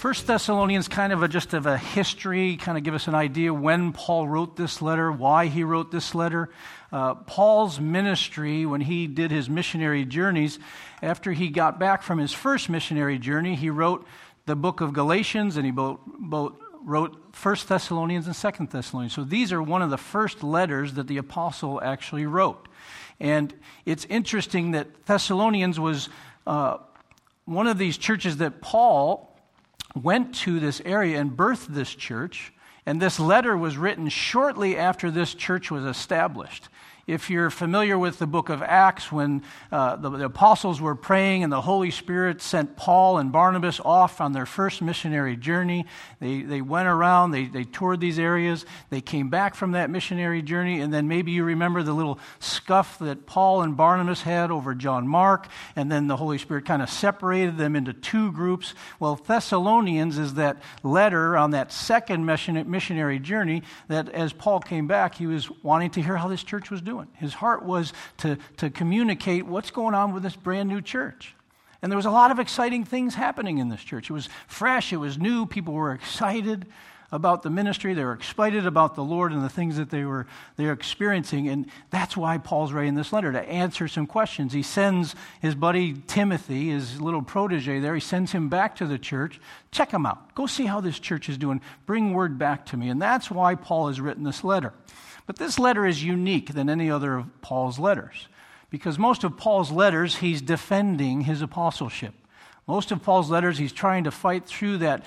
First Thessalonians, kind of just a history, kind of give us an idea when Paul wrote this letter, why he wrote this letter. Paul's ministry, when he did his missionary journeys, after he got back from his first missionary journey, he wrote the book of Galatians, and he wrote First Thessalonians and Second Thessalonians. So these are one of the first letters that the apostle actually wrote. And it's interesting that Thessalonians was one of these churches that Paul went to this area and birthed this church, and this letter was written shortly after this church was established. If you're familiar with the book of Acts, when the apostles were praying and the Holy Spirit sent Paul and Barnabas off on their first missionary journey, they went around, they toured these areas, they came back from that missionary journey, and then maybe you remember the little scuff that Paul and Barnabas had over John Mark, and then the Holy Spirit kind of separated them into two groups. Well, Thessalonians is that letter on that second missionary journey that as Paul came back, he was wanting to hear how this church was doing. His heart was to communicate what's going on with this brand new church. And there was a lot of exciting things happening in this church. It was fresh, it was new, people were excited about the ministry, they were excited about the Lord and the things that they were experiencing, and that's why Paul's writing this letter, to answer some questions. He sends his buddy Timothy, his little protege there, he sends him back to the church. Check him out. Go see how this church is doing. Bring word back to me. And that's why Paul has written this letter. But this letter is unique than any other of Paul's letters, because most of Paul's letters, he's defending his apostleship. Most of Paul's letters, he's trying to fight through that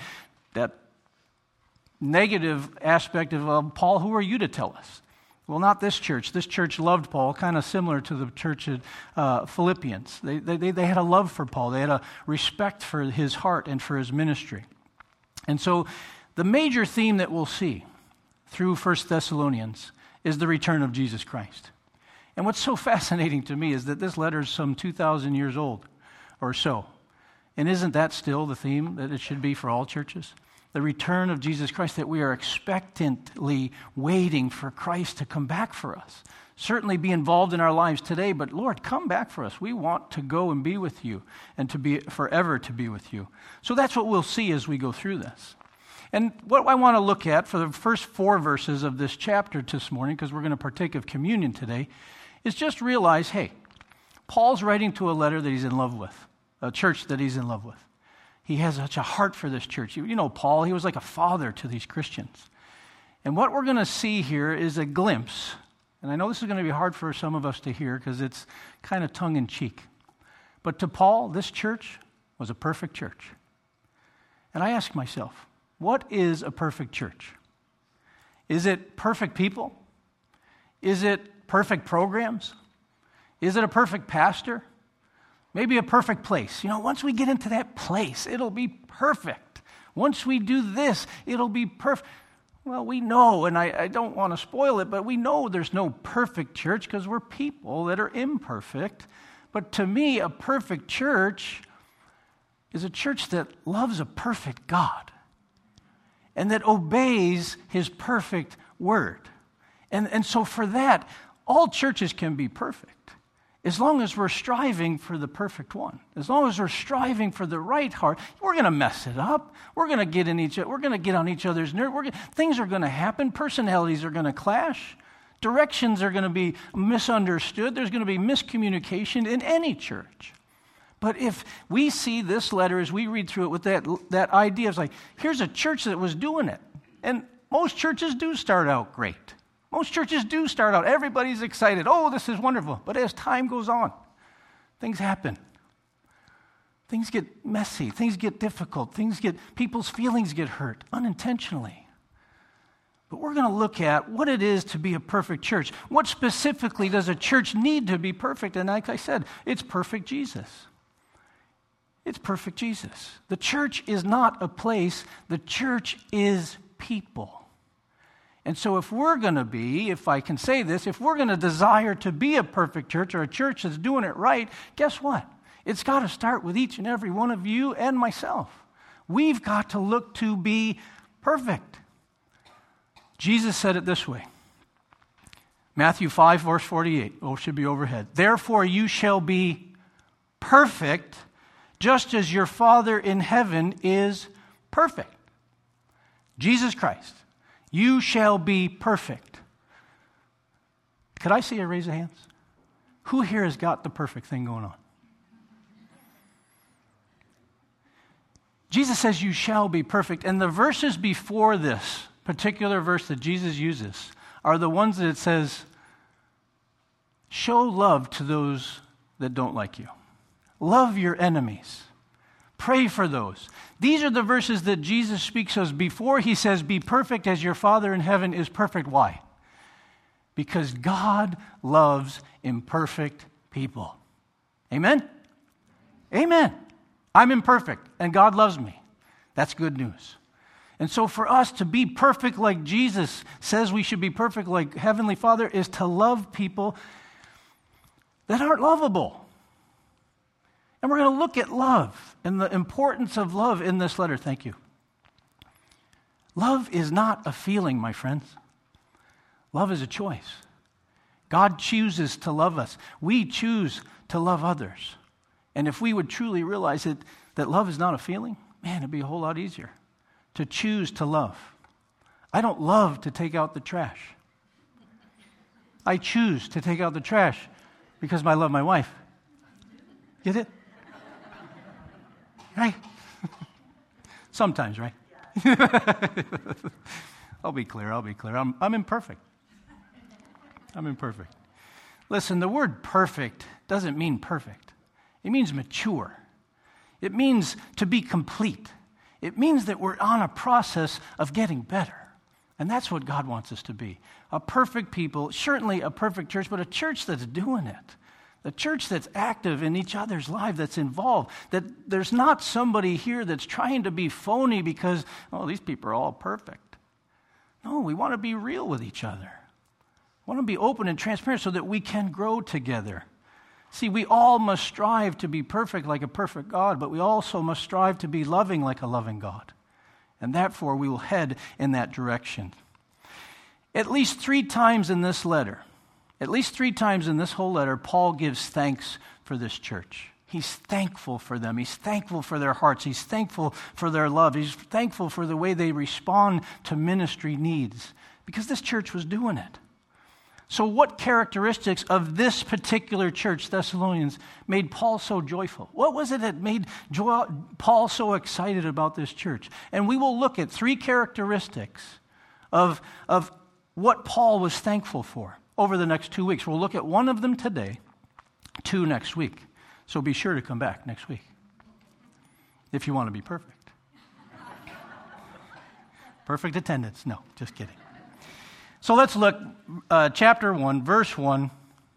negative aspect of Paul, who are you to tell us? Well, not this church. This church loved Paul, kind of similar to the church at Philippians. They had a love for Paul. They had a respect for his heart and for his ministry. And so the major theme that we'll see through 1 Thessalonians is the return of Jesus Christ. And what's so fascinating to me is that this letter is some 2,000 years old or so. And isn't that still the theme that it should be for all churches? The return of Jesus Christ, that we are expectantly waiting for Christ to come back for us. Certainly be involved in our lives today, but Lord, come back for us. We want to go and be with you and to be forever to be with you. So that's what we'll see as we go through this. And what I want to look at for the first 4 verses of this chapter this morning, because we're going to partake of communion today, is just realize, hey, Paul's writing to a letter that he's in love with, a church that he's in love with. He has such a heart for this church. You know Paul, he was like a father to these Christians. And what we're going to see here is a glimpse, and I know this is going to be hard for some of us to hear because it's kind of tongue-in-cheek. But to Paul, this church was a perfect church. And I ask myself, what is a perfect church? Is it perfect people? Is it perfect programs? Is it a perfect pastor? Maybe a perfect place. You know, once we get into that place, it'll be perfect. Once we do this, it'll be perfect. Well, we know, and I don't want to spoil it, but we know there's no perfect church because we're people that are imperfect. But to me, a perfect church is a church that loves a perfect God and that obeys his perfect word. And so for that, all churches can be perfect. As long as we're striving for the perfect one, as long as we're striving for the right heart, we're going to mess it up. We're going to get on each other's nerves. Things are going to happen. Personalities are going to clash. Directions are going to be misunderstood. There's going to be miscommunication in any church. But if we see this letter as we read through it with that idea of like, here's a church that was doing it. And most churches do start out great. Most churches do start out, everybody's excited. Oh, this is wonderful. But as time goes on, things happen. Things get messy. Things get difficult. People's feelings get hurt unintentionally. But we're going to look at what it is to be a perfect church. What specifically does a church need to be perfect? And like I said, it's perfect Jesus. It's perfect Jesus. The church is not a place. The church is people. And so if we're going to be, if I can say this, if we're going to desire to be a perfect church or a church that's doing it right, guess what? It's got to start with each and every one of you and myself. We've got to look to be perfect. Jesus said it this way. Matthew 5, verse 48. Oh, it should be overhead. Therefore you shall be perfect, just as your Father in heaven is Perfect. Jesus Christ, you shall be perfect. Could I see a raise of hands? Who here has got the perfect thing going on? Jesus says you shall be perfect. And the verses before this particular verse that Jesus uses are the ones that it says, show love to those that don't like you. Love your enemies. Pray for those. These are the verses that Jesus speaks of before he says, be perfect as your Father in heaven is perfect. Why? Because God loves imperfect people. Amen? Amen. I'm imperfect, and God loves me. That's good news. And so for us to be perfect like Jesus says we should be perfect like Heavenly Father is to love people that aren't lovable. And we're going to look at love and the importance of love in this letter. Thank you. Love is not a feeling, my friends. Love is a choice. God chooses to love us. We choose to love others. And if we would truly realize that love is not a feeling, man, it'd be a whole lot easier to choose to love. I don't love to take out the trash. I choose to take out the trash because I love my wife. Get it? Right? Sometimes, right? I'll be clear. I'm imperfect. I'm imperfect. Listen, the word perfect doesn't mean perfect. It means mature. It means to be complete. It means that we're on a process of getting better. And that's what God wants us to be. A perfect people, certainly a perfect church, but a church that's doing it. A church that's active in each other's life, that's involved. That there's not somebody here that's trying to be phony because, oh, these people are all perfect. No, we want to be real with each other. We want to be open and transparent so that we can grow together. See, we all must strive to be perfect like a perfect God, but we also must strive to be loving like a loving God. And therefore, we will head in that direction. At least 3 times in this letter, at least 3 times in this whole letter, Paul gives thanks for this church. He's thankful for them. He's thankful for their hearts. He's thankful for their love. He's thankful for the way they respond to ministry needs because this church was doing it. So what characteristics of this particular church, Thessalonians, made Paul so joyful? What was it that made Paul so excited about this church? And we will look at 3 characteristics of what Paul was thankful for over the next 2 weeks. We'll look at one of them today, 2 next week. So be sure to come back next week if you want to be perfect. Perfect attendance. No, just kidding. So let's look, chapter 1, verse 1,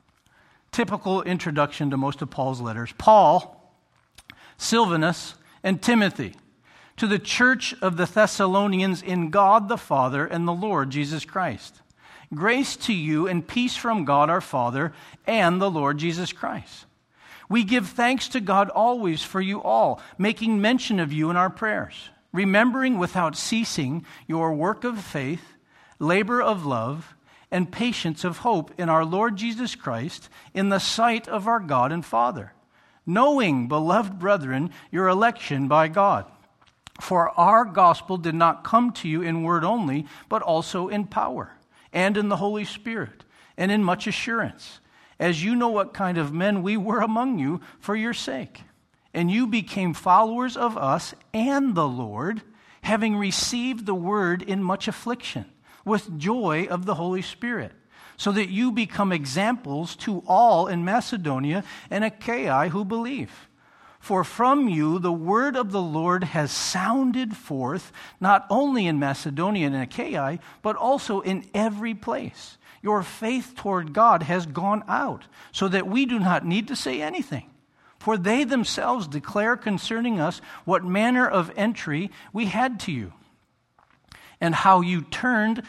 typical introduction to most of Paul's letters. Paul, Silvanus, and Timothy, to the church of the Thessalonians in God the Father and the Lord Jesus Christ. Grace to you and peace from God our Father and the Lord Jesus Christ. We give thanks to God always for you all, making mention of you in our prayers, remembering without ceasing your work of faith, labor of love, and patience of hope in our Lord Jesus Christ in the sight of our God and Father, knowing, beloved brethren, your election by God. For our gospel did not come to you in word only, but also in power, and in the Holy Spirit, and in much assurance, as you know what kind of men we were among you for your sake. And you became followers of us and the Lord, having received the word in much affliction, with joy of the Holy Spirit, so that you become examples to all in Macedonia and Achaia who believe. For from you the word of the Lord has sounded forth, not only in Macedonia and Achaia, but also in every place. Your faith toward God has gone out, so that we do not need to say anything. For they themselves declare concerning us what manner of entry we had to you, and how you turned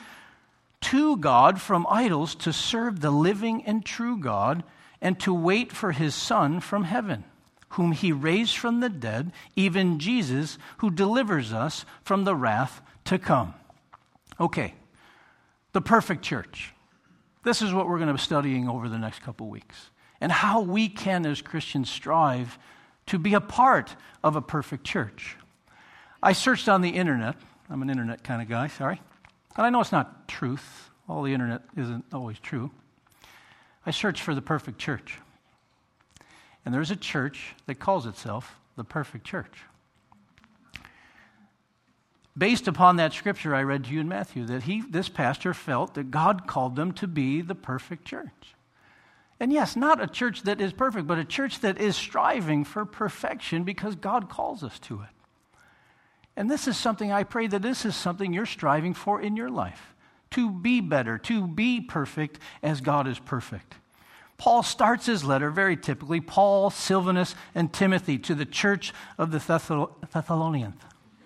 to God from idols to serve the living and true God, and to wait for his Son from heaven, whom he raised from the dead, even Jesus, who delivers us from the wrath to come. Okay, the perfect church. This is what we're going to be studying over the next couple weeks, and how we can, as Christians, strive to be a part of a perfect church. I searched on the internet. I'm an internet kind of guy, sorry. And I know it's not truth. All the internet isn't always true. I searched for the perfect church. And there's a church that calls itself the perfect church. Based upon that scripture I read to you in Matthew, that this pastor felt that God called them to be the perfect church. And yes, not a church that is perfect, but a church that is striving for perfection because God calls us to it. And this is something, I pray that this is something you're striving for in your life. To be better, to be perfect as God is perfect. Paul starts his letter very typically, Paul, Silvanus, and Timothy, to the church of the Thessalonians.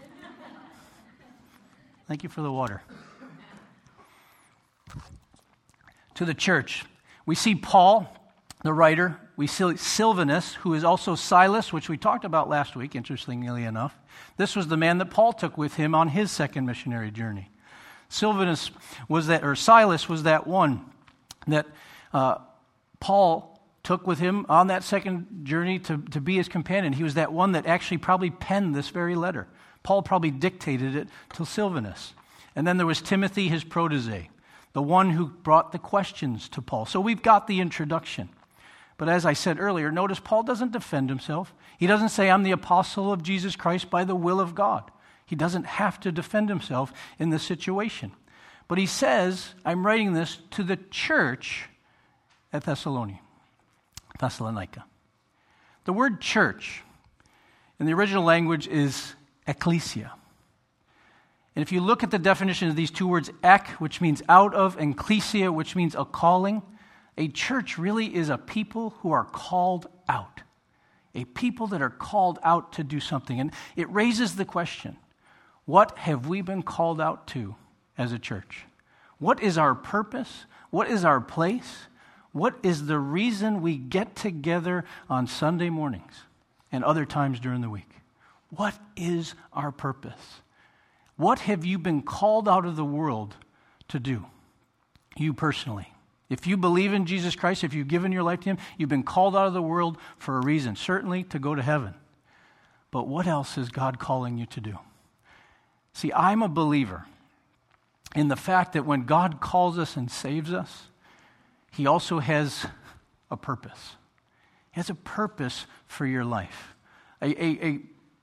Thank you for the water. To the church. We see Paul, the writer. We see Silvanus, who is also Silas, which we talked about last week, interestingly enough. This was the man that Paul took with him on his second missionary journey. Silas was that one that Paul took with him on that second journey to be his companion. He was that one that actually probably penned this very letter. Paul probably dictated it to Silvanus. And then there was Timothy, his protege, the one who brought the questions to Paul. So we've got the introduction. But as I said earlier, notice Paul doesn't defend himself. He doesn't say, I'm the apostle of Jesus Christ by the will of God. He doesn't have to defend himself in this situation. But he says, I'm writing this to the church at Thessalonica. The word church in the original language is ecclesia. And if you look at the definition of these two words, ek, which means out of, and klesia, which means a calling, a church really is a people who are called out. A people that are called out to do something. And it raises the question, what have we been called out to as a church? What is our purpose? What is our place? What is the reason we get together on Sunday mornings and other times during the week? What is our purpose? What have you been called out of the world to do? You personally. If you believe in Jesus Christ, if you've given your life to Him, you've been called out of the world for a reason, certainly to go to heaven. But what else is God calling you to do? See, I'm a believer in the fact that when God calls us and saves us, He also has a purpose. He has a purpose for your life. A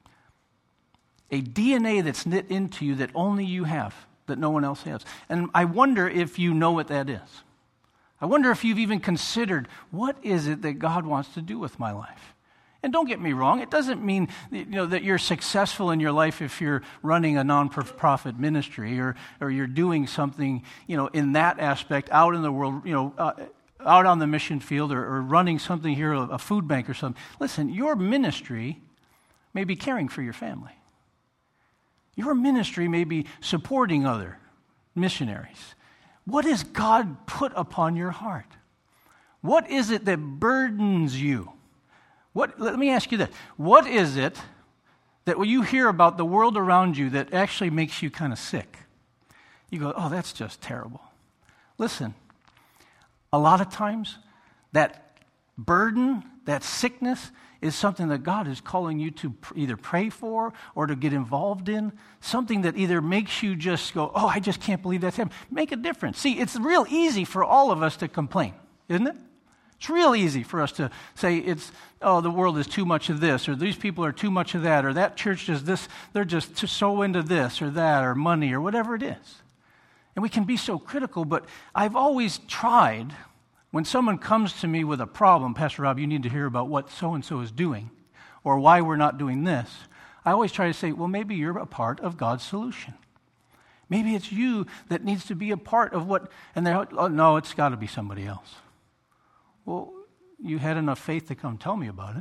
DNA that's knit into you that only you have, that no one else has. And I wonder if you know what that is. I wonder if you've even considered, what is it that God wants to do with my life? And don't get me wrong, it doesn't mean that you're successful in your life if you're running a non-profit ministry or you're doing something in that aspect out in the world, out on the mission field or running something here, a food bank or something. Listen, your ministry may be caring for your family. Your ministry may be supporting other missionaries. What has God put upon your heart? What is it that burdens you? Let me ask you this. What is it that when you hear about the world around you that actually makes you kind of sick? You go, oh, that's just terrible. Listen, a lot of times that burden, that sickness is something that God is calling you to either pray for or to get involved in, something that either makes you just go, oh, I just can't believe that's happening. Make a difference. See, it's real easy for all of us to complain, isn't it? It's real easy for us to say the world is too much of this, or these people are too much of that, or that church does this, they're just so into this or that, or money, or whatever it is. And we can be so critical, but I've always tried, when someone comes to me with a problem, Pastor Rob, you need to hear about what so-and-so is doing, or why we're not doing this, I always try to say, well, maybe you're a part of God's solution. Maybe it's you that needs to be a part of what, and they're, oh, no, it's got to be somebody else. Well, you had enough faith to come tell me about it.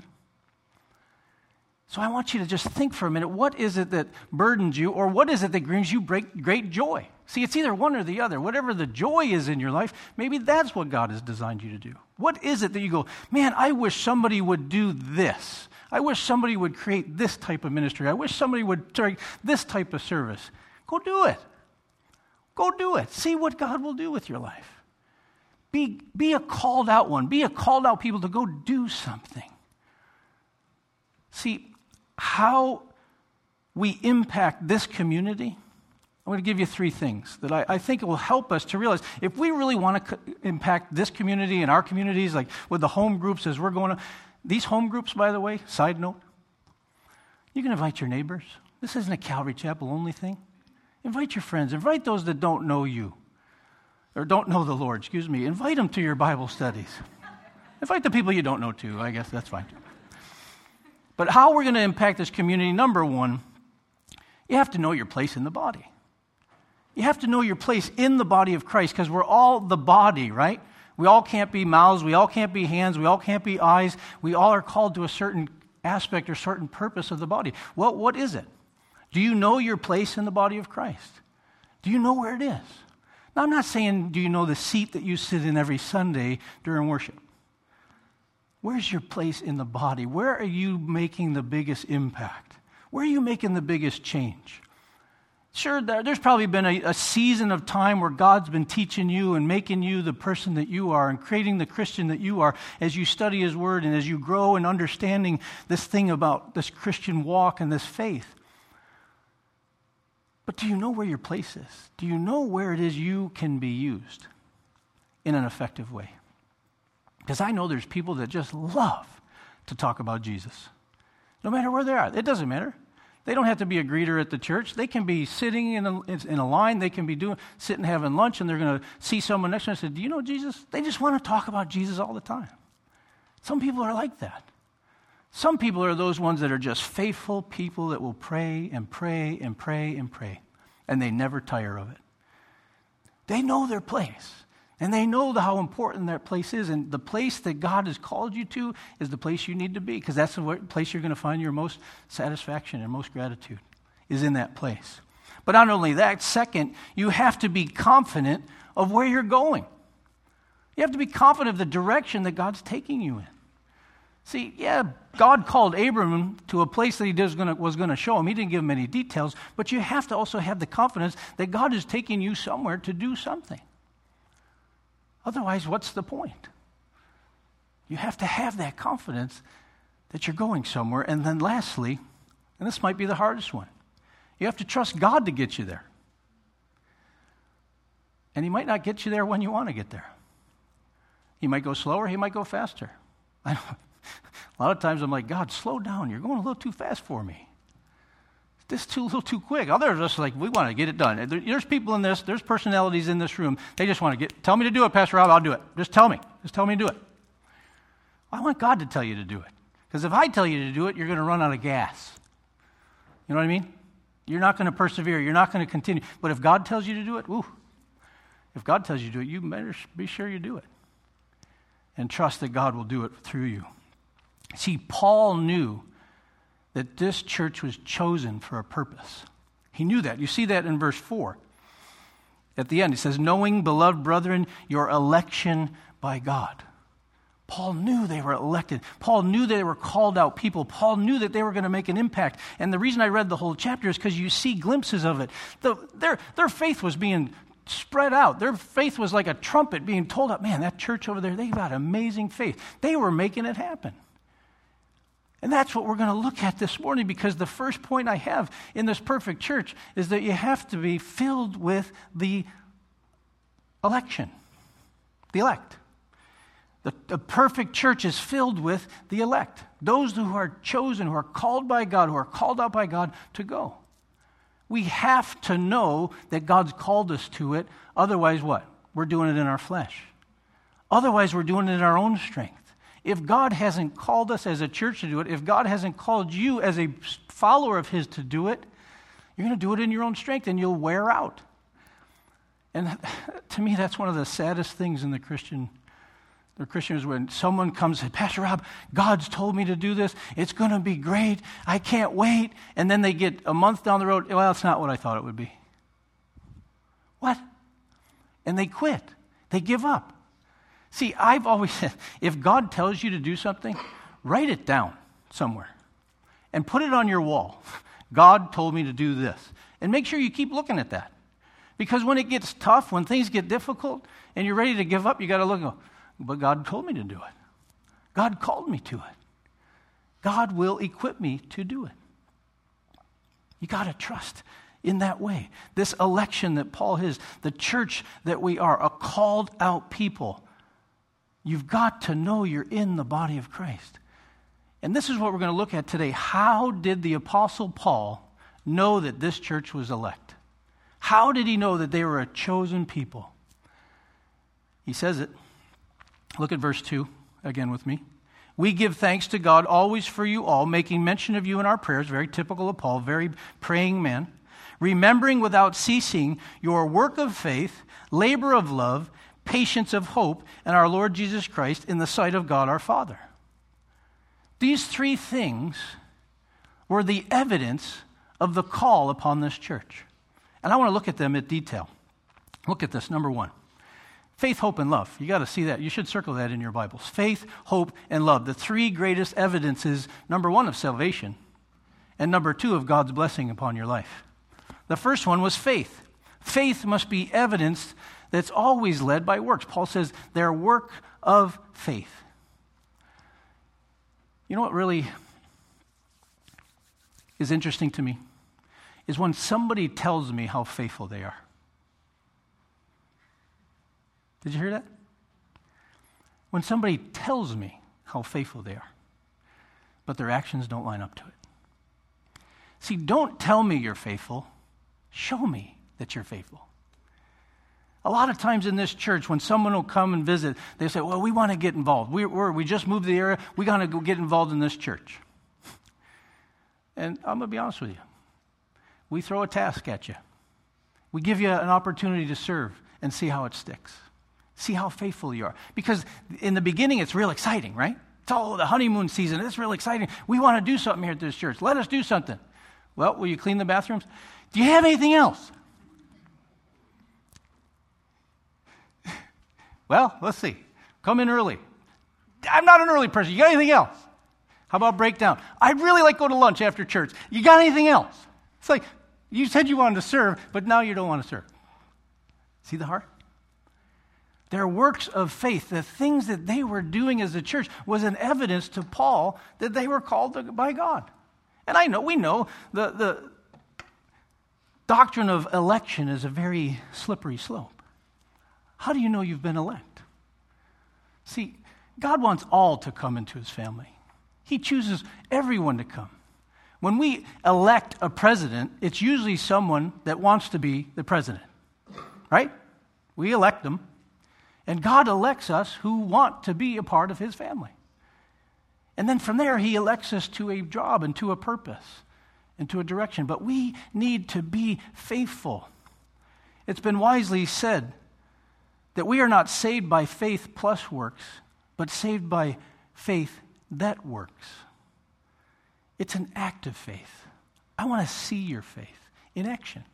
So I want you to just think for a minute, what is it that burdens you, or what is it that brings you great joy? See, it's either one or the other. Whatever the joy is in your life, maybe that's what God has designed you to do. What is it that you go, man, I wish somebody would do this. I wish somebody would create this type of ministry. I wish somebody would take this type of service. Go do it. Go do it. See what God will do with your life. Be a called out one. Be a called out people to go do something. See, how we impact this community, I'm going to give you 3 things that I think will help us to realize if we really want to impact this community and our communities, like with the home groups as we're going to. These home groups, by the way, side note, you can invite your neighbors. This isn't a Calvary Chapel only thing. Invite your friends. Invite those that don't know you or don't know the Lord, Invite them to your Bible studies. Invite the people you don't know too. I guess that's fine. But how we're going to impact this community, number 1, you have to know your place in the body. You have to know your place in the body of Christ because we're all the body, right? We all can't be mouths. We all can't be hands. We all can't be eyes. We all are called to a certain aspect or certain purpose of the body. Well, what is it? Do you know your place in the body of Christ? Do you know where it is? Now, I'm not saying do you know the seat that you sit in every Sunday during worship. Where's your place in the body? Where are you making the biggest impact? Where are you making the biggest change? Sure, there's probably been a season of time where God's been teaching you and making you the person that you are and creating the Christian that you are as you study His Word and as you grow in understanding this thing about this Christian walk and this faith. But do you know where your place is? Do you know where it is you can be used in an effective way? Because I know there's people that just love to talk about Jesus. No matter where they are. It doesn't matter. They don't have to be a greeter at the church. They can be sitting in a line. They can be sitting having lunch, and they're going to see someone next to them and say, do you know Jesus? They just want to talk about Jesus all the time. Some people are like that. Some people are those ones that are just faithful people that will pray and pray and pray and pray, and they never tire of it. They know their place, and they know how important that place is, and the place that God has called you to is the place you need to be, because that's the place you're going to find your most satisfaction and most gratitude is in that place. But not only that, second, you have to be confident of where you're going. You have to be confident of the direction that God's taking you in. See, yeah, God called Abram to a place that he was going to show him. He didn't give him any details, but you have to also have the confidence that God is taking you somewhere to do something. Otherwise, what's the point? You have to have that confidence that you're going somewhere. And then lastly, and this might be the hardest one, you have to trust God to get you there. And He might not get you there when you want to get there. He might go slower, He might go faster. A lot of times I'm like, God, slow down. You're going a little too fast for me. This is a little too quick. Others are just like, we want to get it done. There's people in this, there's personalities in this room. They just want to tell me to do it, Pastor Rob, I'll do it. Just tell me to do it. I want God to tell you to do it. Because if I tell you to do it, you're going to run out of gas. You know what I mean? You're not going to persevere. You're not going to continue. But if God tells you to do it, if God tells you to do it, you better be sure you do it. And trust that God will do it through you. See, Paul knew that this church was chosen for a purpose. He knew that. You see that in verse 4. At the end, he says, knowing, beloved brethren, your election by God. Paul knew they were elected. Paul knew they were called out people. Paul knew that they were going to make an impact. And the reason I read the whole chapter is because you see glimpses of it. Their faith was being spread out. Their faith was like a trumpet being told out. Man, that church over there, they've got amazing faith. They were making it happen. And that's what we're going to look at this morning, because the first point I have in this perfect church is that you have to be filled with the election, the elect. The perfect church is filled with the elect, those who are chosen, who are called by God, who are called out by God to go. We have to know that God's called us to it. Otherwise, what? We're doing it in our flesh. Otherwise, we're doing it in our own strength. If God hasn't called us as a church to do it, if God hasn't called you as a follower of His to do it, you're going to do it in your own strength and you'll wear out. And to me, that's one of the saddest things in the Christian is when someone comes and says, Pastor Rob, God's told me to do this. It's going to be great. I can't wait. And then they get a month down the road. Well, it's not what I thought it would be. What? And they quit. They give up. See, I've always said, if God tells you to do something, write it down somewhere and put it on your wall. God told me to do this. And make sure you keep looking at that. Because when it gets tough, when things get difficult, and you're ready to give up, you got to look and go, but God told me to do it. God called me to it. God will equip me to do it. You got to trust in that way. This election that Paul is, the church that we are, a called out people. You've got to know you're in the body of Christ. And this is what we're going to look at today. How did the Apostle Paul know that this church was elect? How did he know that they were a chosen people? He says it. Look at verse 2 again with me. We give thanks to God always for you all, making mention of you in our prayers, very typical of Paul, very praying man, remembering without ceasing your work of faith, labor of love, patience of hope, and our Lord Jesus Christ in the sight of God our Father. These three things were the evidence of the call upon this church. And I want to look at them in detail. Look at this, number 1. Faith, hope, and love. You got to see that. You should circle that in your Bibles. Faith, hope, and love. The three greatest evidences, number 1, of salvation, and number 2, of God's blessing upon your life. The first one was faith. Faith must be evidence that's always led by works. Paul says they're work of faith. You know what really is interesting to me? Is when somebody tells me how faithful they are. Did you hear that? When somebody tells me how faithful they are, but their actions don't line up to it. See, don't tell me you're faithful. Show me that you're faithful. A lot of times in this church, when someone will come and visit, they say, well, we want to get involved. We just moved to the area. We got to go get involved in this church. And I'm going to be honest with you. We throw a task at you. We give you an opportunity to serve and see how it sticks. See how faithful you are. Because in the beginning, it's real exciting, right? It's all the honeymoon season. It's real exciting. We want to do something here at this church. Let us do something. Well, will you clean the bathrooms? Do you have anything else? Well, let's see. Come in early. I'm not an early person. You got anything else? How about breakdown? I'd really like to go to lunch after church. You got anything else? It's like, you said you wanted to serve, but now you don't want to serve. See the heart? Their works of faith, the things that they were doing as a church, was an evidence to Paul that they were called by God. And we know the doctrine of election is a very slippery slope. How do you know you've been elect? See, God wants all to come into his family. He chooses everyone to come. When we elect a president, it's usually someone that wants to be the president, right? We elect them. And God elects us who want to be a part of his family. And then from there, he elects us to a job and to a purpose and to a direction. But we need to be faithful. It's been wisely said that we are not saved by faith plus works, but saved by faith that works. It's an act of faith. I want to see your faith in action.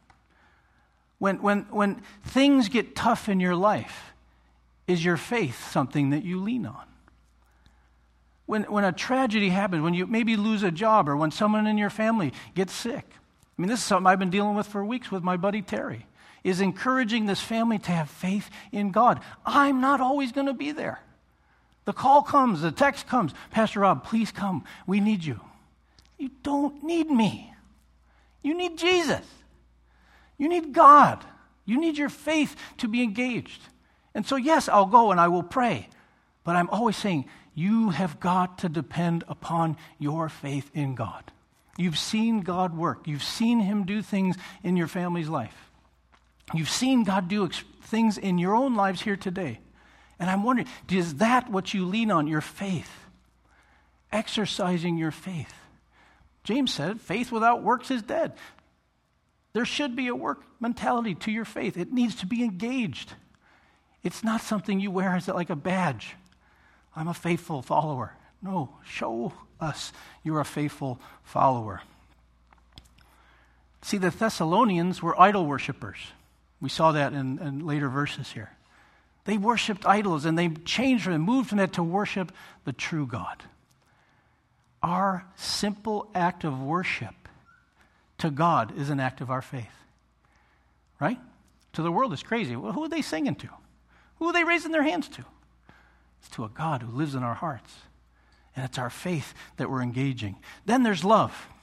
When things get tough in your life, is your faith something that you lean on? When a tragedy happens, when you maybe lose a job, or when someone in your family gets sick. I mean, this is something I've been dealing with for weeks with my buddy Terry, is encouraging this family to have faith in God. I'm not always going to be there. The call comes, the text comes. Pastor Rob, please come. We need you. You don't need me. You need Jesus. You need God. You need your faith to be engaged. And so, yes, I'll go and I will pray. But I'm always saying, you have got to depend upon your faith in God. You've seen God work. You've seen him do things in your family's life. You've seen God do things in your own lives here today. And I'm wondering, is that what you lean on, your faith? Exercising your faith. James said, faith without works is dead. There should be a work mentality to your faith. It needs to be engaged. It's not something you wear as like a badge. I'm a faithful follower. No, show us you're a faithful follower. See, the Thessalonians were idol worshipers. We saw that in later verses here. They worshiped idols, and they changed from it, moved from that to worship the true God. Our simple act of worship to God is an act of our faith. Right? To the world, it's crazy. Well, who are they singing to? Who are they raising their hands to? It's to a God who lives in our hearts. And it's our faith that we're engaging. Then there's love.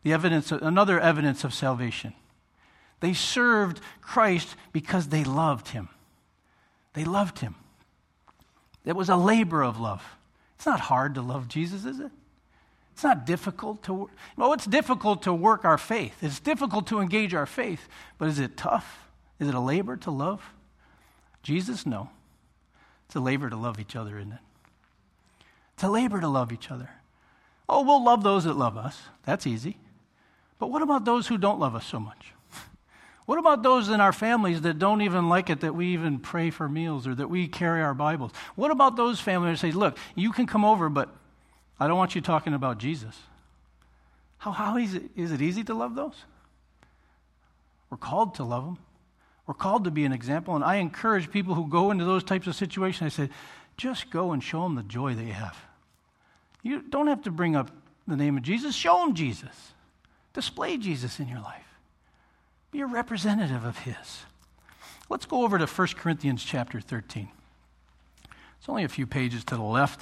Another evidence of salvation. They served Christ because they loved him. They loved him. It was a labor of love. It's not hard to love Jesus, is it? It's not difficult to... Well, it's difficult to work our faith. It's difficult to engage our faith. But is it tough? Is it a labor to love Jesus? No. It's a labor to love each other, isn't it? It's a labor to love each other. Oh, we'll love those that love us. That's easy. But what about those who don't love us so much? What about those in our families that don't even like it that we even pray for meals or that we carry our Bibles? What about those families that say, look, you can come over, but I don't want you talking about Jesus? How easy, is it easy to love those? We're called to love them. We're called to be an example, and I encourage people who go into those types of situations, I say, just go and show them the joy that you have. You don't have to bring up the name of Jesus. Show them Jesus. Display Jesus in your life. Be a representative of his. Let's go over to 1 Corinthians chapter 13. It's only a few pages to the left.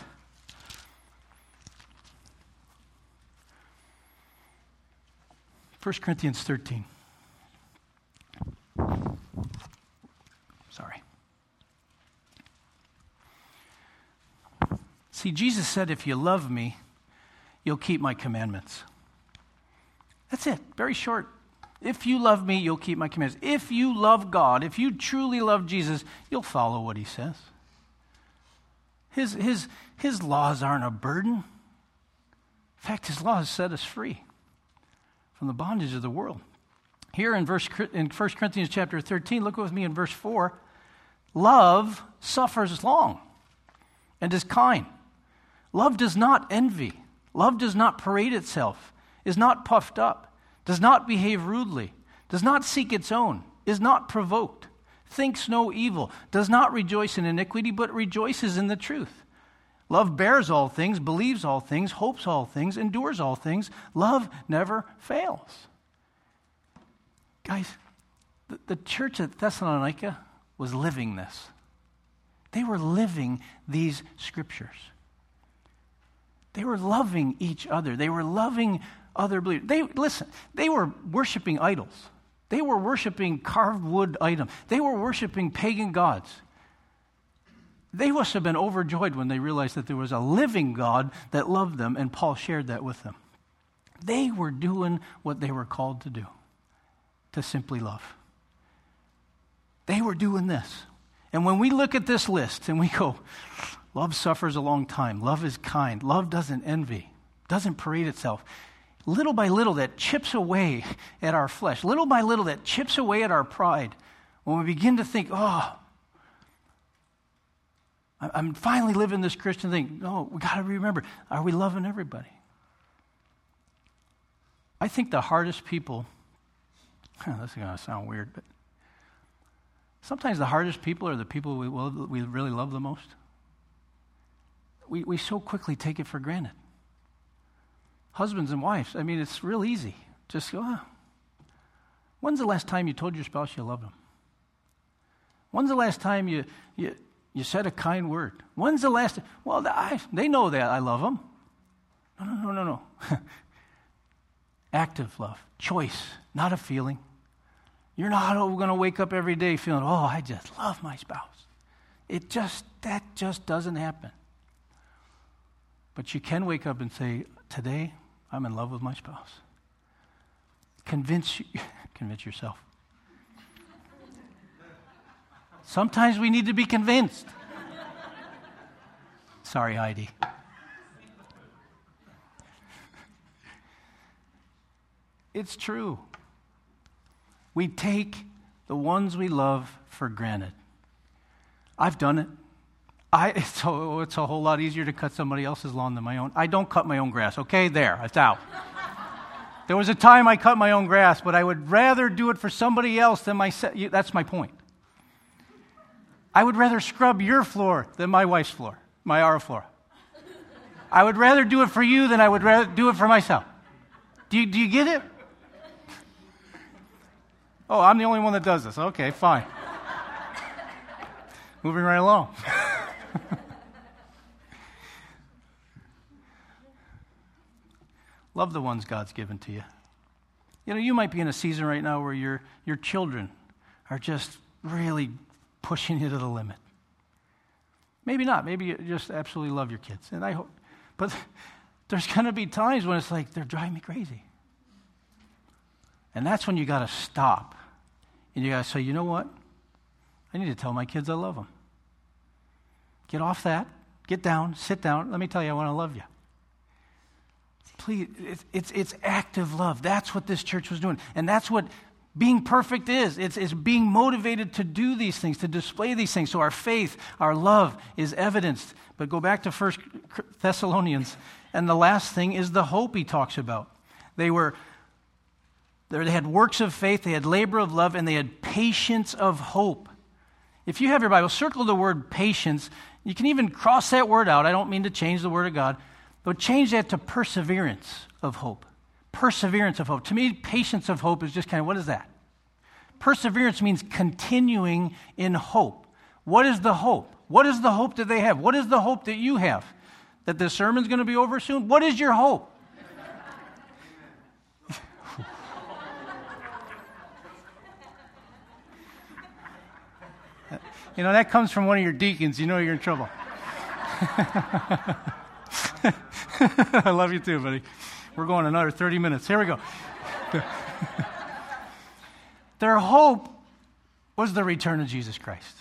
First Corinthians 13. Sorry. See, Jesus said, if you love me, you'll keep my commandments. That's it. Very short. If you love me, you'll keep my commandments. If you love God, if you truly love Jesus, you'll follow what he says. His laws aren't a burden. In fact, his laws set us free from the bondage of the world. Here in 1 Corinthians chapter 13, look with me in verse 4. Love suffers long and is kind. Love does not envy. Love does not parade itself, is not puffed up, does not behave rudely, does not seek its own, is not provoked, thinks no evil, does not rejoice in iniquity, but rejoices in the truth. Love bears all things, believes all things, hopes all things, endures all things. Love never fails. Guys, the church at Thessalonica was living this. They were living these scriptures. They were loving each other. They were loving other believers. They were worshiping idols. They were worshiping carved wood items. They were worshiping pagan gods. They must have been overjoyed when they realized that there was a living God that loved them, and Paul shared that with them. They were doing what they were called to do, to simply love. They were doing this. And when we look at this list and we go, love suffers a long time, love is kind, love doesn't envy, doesn't parade itself. Little by little, that chips away at our flesh. Little by little, that chips away at our pride. When we begin to think, oh, I'm finally living this Christian thing. No, we got to remember, are we loving everybody? I think the hardest people, this is going to sound weird, but sometimes the hardest people are the people we really love the most. We so quickly take it for granted. Husbands and wives, I mean, it's real easy. Just go, when's the last time you told your spouse you love them? When's the last time you said a kind word? When's the last? Well, they know that I love them. No. Active love, choice, not a feeling. You're not going to wake up every day feeling, oh, I just love my spouse. That just doesn't happen. But you can wake up and say, today I'm in love with my spouse. Convince yourself. Sometimes we need to be convinced. Sorry, Heidi. It's true. We take the ones we love for granted. I've done it. It's a whole lot easier to cut somebody else's lawn than my own. I don't cut my own grass, okay? There, it's out. There was a time I cut my own grass, but I would rather do it for somebody else than myself. That's my point. I would rather scrub your floor than my wife's floor, our floor. I would rather do it for you than I would rather do it for myself. Do you get it? Oh, I'm the only one that does this. Okay, fine. Moving right along. Love the ones God's given to you. You know, you might be in a season right now where your children are just really pushing you to the limit. Maybe not. Maybe you just absolutely love your kids. And I hope, but there's going to be times when it's like, they're driving me crazy. And that's when you got to stop. And you got to say, you know what? I need to tell my kids I love them. Get off that. Get down. Sit down. Let me tell you, I want to love you. Please, it's active love. That's what this church was doing. And that's what being perfect is. It's being motivated to do these things, to display these things. So our faith, our love is evidenced. But go back to 1 Thessalonians. And the last thing is the hope he talks about. They had works of faith, they had labor of love, and they had patience of hope. If you have your Bible, circle the word patience. You can even cross that word out. I don't mean to change the word of God, but change that to perseverance of hope. Perseverance of hope. To me, patience of hope is just kind of, what is that? Perseverance means continuing in hope. What is the hope? What is the hope that they have? What is the hope that you have? That this sermon's going to be over soon? What is your hope? You know, that comes from one of your deacons. You know you're in trouble. I love you too, buddy. We're going another 30 minutes. Here we go. Their hope was the return of Jesus Christ.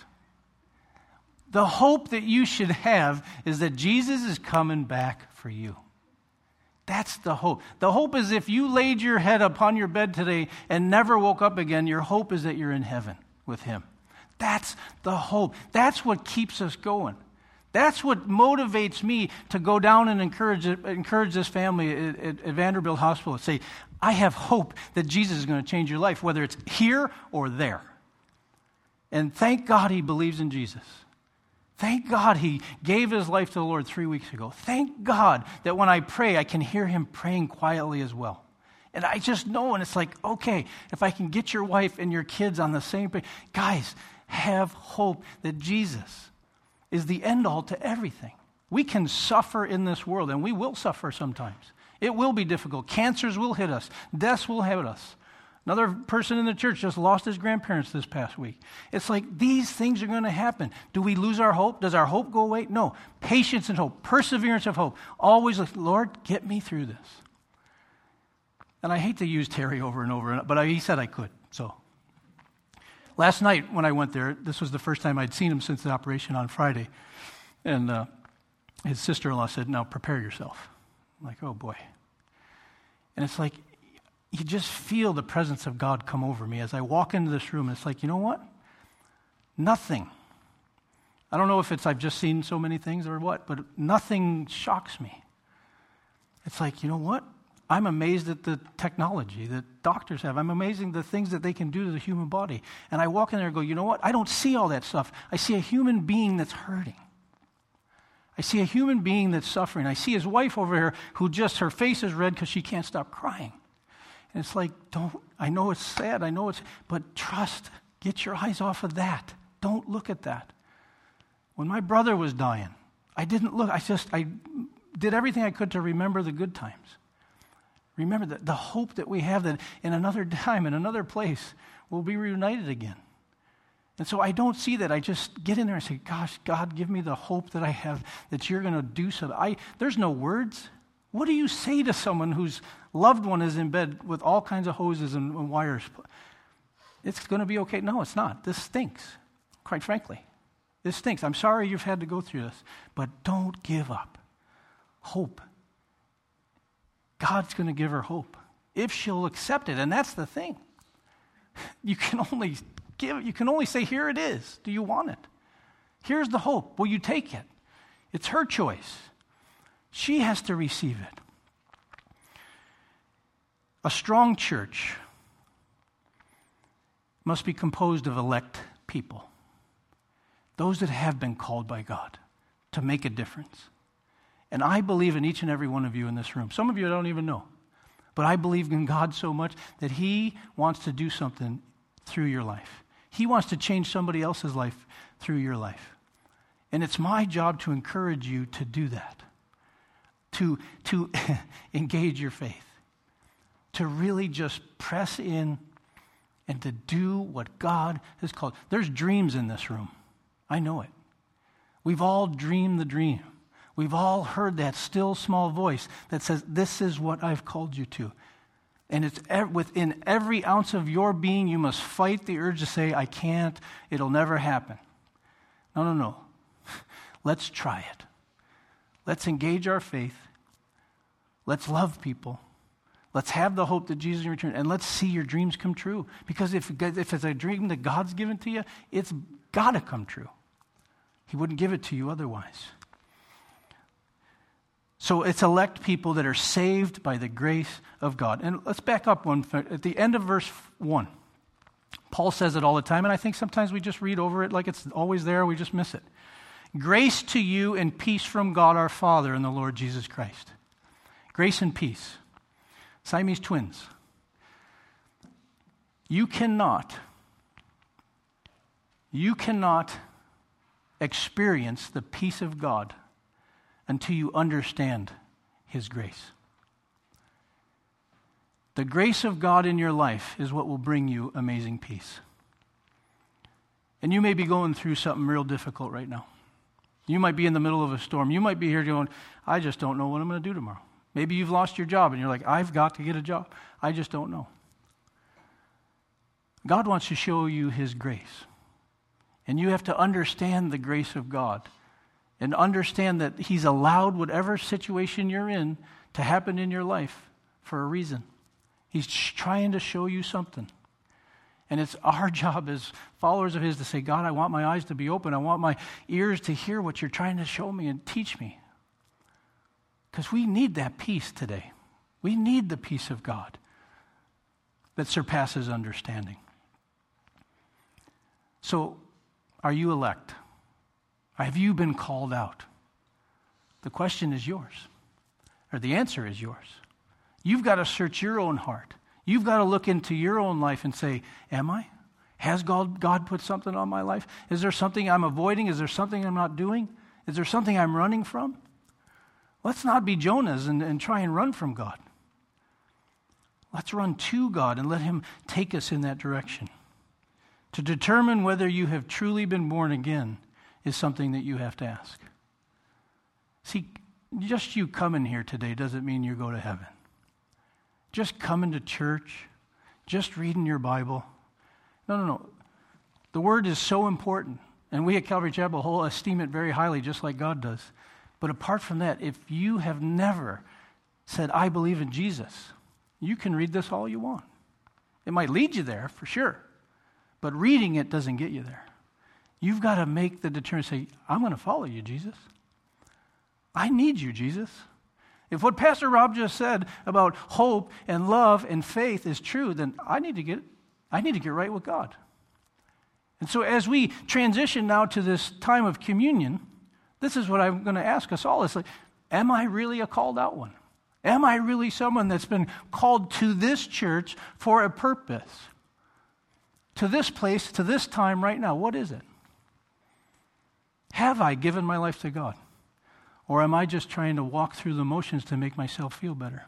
The hope that you should have is that Jesus is coming back for you. That's the hope. The hope is if you laid your head upon your bed today and never woke up again, your hope is that you're in heaven with him. That's the hope. That's what keeps us going. That's what motivates me to go down and encourage this family at Vanderbilt Hospital and say, I have hope that Jesus is going to change your life, whether it's here or there. And thank God he believes in Jesus. Thank God he gave his life to the Lord 3 weeks ago. Thank God that when I pray, I can hear him praying quietly as well. And I just know, and it's like, okay, if I can get your wife and your kids on the same page, guys, have hope that Jesus is the end all to everything. We can suffer in this world, and we will suffer sometimes. It will be difficult. Cancers will hit us. Deaths will hit us. Another person in the church just lost his grandparents this past week. It's like these things are going to happen. Do we lose our hope? Does our hope go away? No. Patience and hope. Perseverance of hope. Always like, Lord, get me through this. And I hate to use Terry over and over, but he said I could, so. Last night when I went there, this was the first time I'd seen him since the operation on Friday. And his sister-in-law said, now prepare yourself. I'm like, oh boy. And it's like, you just feel the presence of God come over me as I walk into this room. And it's like, you know what? Nothing. I don't know if it's I've just seen so many things or what, but nothing shocks me. It's like, you know what? I'm amazed at the technology that doctors have. I'm amazed at the things that they can do to the human body. And I walk in there and go, you know what? I don't see all that stuff. I see a human being that's hurting. I see a human being that's suffering. I see his wife over here who just, her face is red because she can't stop crying. And it's like, I know it's sad, but trust, get your eyes off of that. Don't look at that. When my brother was dying, I didn't look, I did everything I could to remember the good times. Remember the hope that we have that in another time, in another place, we'll be reunited again. And so I don't see that. I just get in there and say, gosh, God, give me the hope that I have that you're going to do something. There's no words. What do you say to someone whose loved one is in bed with all kinds of hoses and wires? It's going to be okay. No, it's not. This stinks, quite frankly. This stinks. I'm sorry you've had to go through this, but don't give up. Hope. God's going to give her hope if she'll accept it, and that's the thing. You can only say, here it is. Do you want it? Here's the hope. Will you take it? It's her choice. She has to receive it. A strong church must be composed of elect people, those that have been called by God to make a difference. And I believe in each and every one of you in this room. Some of you I don't even know. But I believe in God so much that he wants to do something through your life. He wants to change somebody else's life through your life. And it's my job to encourage you to do that. To engage your faith. to really just press in and to do what God has called. There's dreams in this room. I know it. We've all dreamed the dream. We've all heard that still small voice that says, this is what I've called you to. And it's within every ounce of your being, you must fight the urge to say, I can't, it'll never happen. No. Let's try it. Let's engage our faith. Let's love people. Let's have the hope that Jesus will return, and let's see your dreams come true. Because if it's a dream that God's given to you, it's got to come true. He wouldn't give it to you otherwise. So it's elect people that are saved by the grace of God. And let's back up one. At the end of verse 1, Paul says it all the time, and I think sometimes we just read over it like it's always there, we just miss it. Grace to you and peace from God our Father and the Lord Jesus Christ. Grace and peace. Siamese twins. You cannot experience the peace of God until you understand His grace. The grace of God in your life is what will bring you amazing peace. And you may be going through something real difficult right now. You might be in the middle of a storm. You might be here going, I just don't know what I'm going to do tomorrow. Maybe you've lost your job and you're like, I've got to get a job. I just don't know. God wants to show you His grace. And you have to understand the grace of God and understand that He's allowed whatever situation you're in to happen in your life for a reason. He's trying to show you something. And it's our job as followers of His to say, God, I want my eyes to be open. I want my ears to hear what you're trying to show me and teach me. Because we need that peace today. We need the peace of God that surpasses understanding. So, are you elect? Have you been called out? The question is yours, or the answer is yours. You've got to search your own heart. You've got to look into your own life and say, am I? Has God put something on my life? Is there something I'm avoiding? Is there something I'm not doing? Is there something I'm running from? Let's not be Jonahs and try and run from God. Let's run to God and let Him take us in that direction. To determine whether you have truly been born again is something that you have to ask. See, just you coming here today doesn't mean you go to heaven. Just coming to church, just reading your Bible. No. The Word is so important, and we at Calvary Chapel esteem it very highly, just like God does. But apart from that, if you have never said, I believe in Jesus, you can read this all you want. It might lead you there, for sure. But reading it doesn't get you there. You've got to make the determination, say, I'm going to follow you, Jesus. I need you, Jesus. If what Pastor Rob just said about hope and love and faith is true, then I need to get right with God. And so as we transition now to this time of communion, this is what I'm going to ask us all. It's like, am I really a called out one? Am I really someone that's been called to this church for a purpose? To this place, to this time right now, what is it? Have I given my life to God? Or am I just trying to walk through the motions to make myself feel better?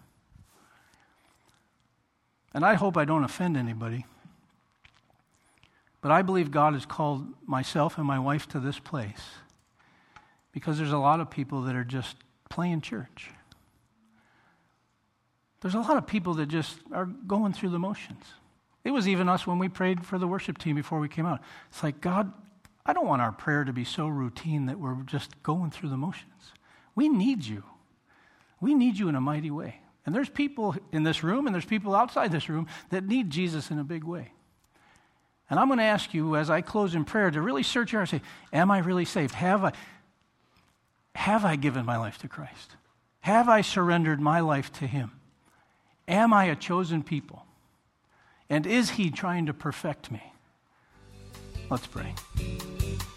And I hope I don't offend anybody. But I believe God has called myself and my wife to this place because there's a lot of people that are just playing church. There's a lot of people that just are going through the motions. It was even us when we prayed for the worship team before we came out. It's like, God, I don't want our prayer to be so routine that we're just going through the motions. We need you. We need you in a mighty way. And there's people in this room and there's people outside this room that need Jesus in a big way. And I'm going to ask you as I close in prayer to really search your heart and say, am I really saved? Have I given my life to Christ? Have I surrendered my life to Him? Am I a chosen people? And is He trying to perfect me? Let's pray.